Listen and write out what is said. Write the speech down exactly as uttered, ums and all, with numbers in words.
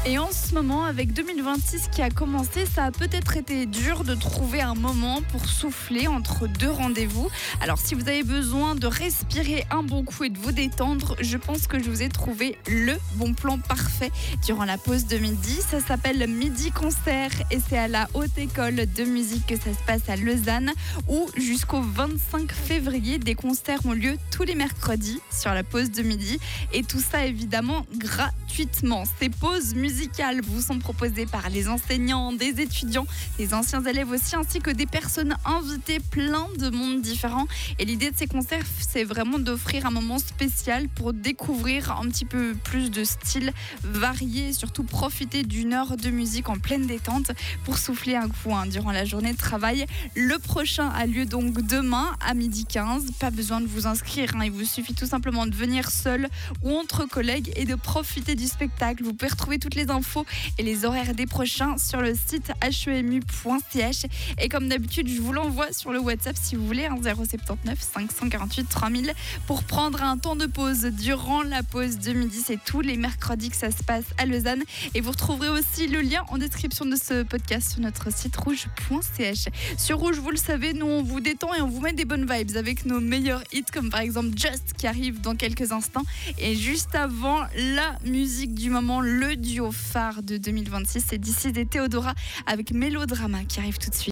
Et en ce moment, avec deux mille vingt-six qui a commencé, ça a peut-être été dur de trouver un moment pour souffler entre deux rendez-vous. Alors si vous avez besoin de respirer un bon coup et de vous détendre, je pense que je vous ai trouvé le bon plan parfait durant la pause de midi. Ça s'appelle Midi Concert et c'est à la Haute École de Musique que ça se passe à Lausanne, où jusqu'au vingt-cinq février, des concerts ont lieu tous les mercredis sur la pause de midi. Et tout ça évidemment gratuitement. Ces pauses musicales vous sont proposées par les enseignants, des étudiants, des anciens élèves aussi, ainsi que des personnes invitées, plein de mondes différents. Et l'idée de ces concerts, c'est vraiment d'offrir un moment spécial pour découvrir un petit peu plus de styles variés et surtout profiter d'une heure de musique en pleine détente pour souffler un coup hein, durant la journée de travail. Le prochain a lieu donc demain à midi quinze. Pas besoin de vous inscrire, hein. Il vous suffit tout simplement de venir seul ou entre collègues et de profiter du spectacle. Vous pouvez retrouver toutes les infos et les horaires des prochains sur le site h e m u point c h. Et comme d'habitude, je vous l'envoie sur le WhatsApp si vous voulez, hein, zéro sept neuf cinq cent quarante-huit trois mille pour prendre un temps de pause durant la pause de midi. C'est tous les mercredis que ça se passe à Lausanne. Et vous retrouverez aussi le lien en description de ce podcast sur notre site rouge point c h. Sur Rouge, vous le savez, nous on vous détend et on vous met des bonnes vibes avec nos meilleurs hits comme par exemple Just qui arrive dans quelques instants. Et juste avant, la musique du moment, le duo phare de deux mille vingt-six, c'est This Is et Théodora avec Mélodrama qui arrive tout de suite.